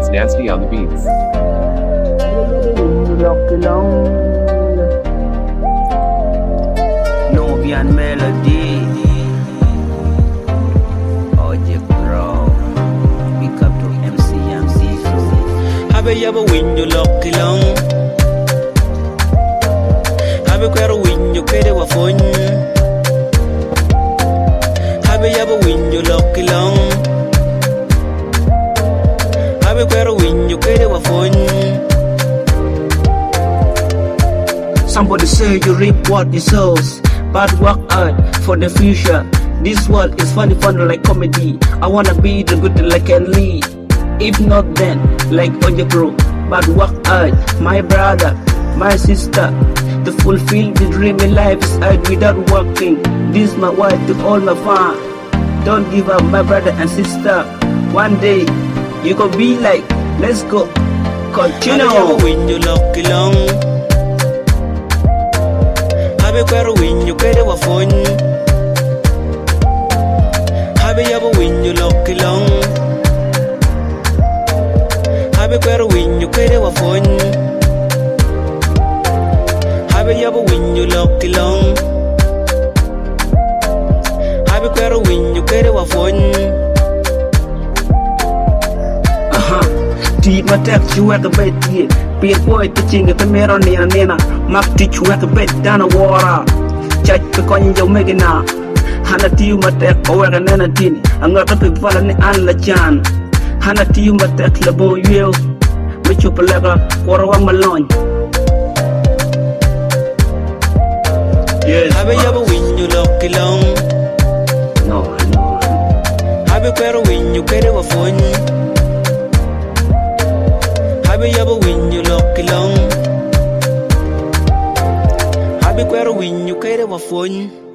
Nasty on the beats. Nubian melody. Ojek Pro. Pick up to MC. Have you ever win your lucky long? Have you ever win your kid wa phone? Have you ever win your lucky long? Have you ever win your kid wa phone? Somebody say you reap what you sow, but work hard for the future. This world is funny like comedy. I wanna be the good like Ken Lee. If not then, like Ojek Pro. But work hard, my brother, my sister. To fulfill the dream in life is hard without working. This my wife to all my fun. Don't give up, my brother and sister. One day, you gon' be like, let's go. Continue. Have you ever win your lucky long? Have you ever win your kid wa phone? Have you ever win your lucky long? Have you ever win your kid wa phone? Have you ever win your lucky long? Have you ever win your kid wa phone? Deep my text you at the bed here. Be a boy pitching at the mirror near Nena. Mark teach you at the bed down a water. Check the coin you make now. Hana tiu matek over an enatini. I'm not a big fallen and la chan. Hana tiu matek labo you. Which you pelega for one malone. Yes. Have you ever win your lucky long? No. Have you ever win your kid wa phone? Have you ever win your lucky long? Have you ever win your kid wa phone?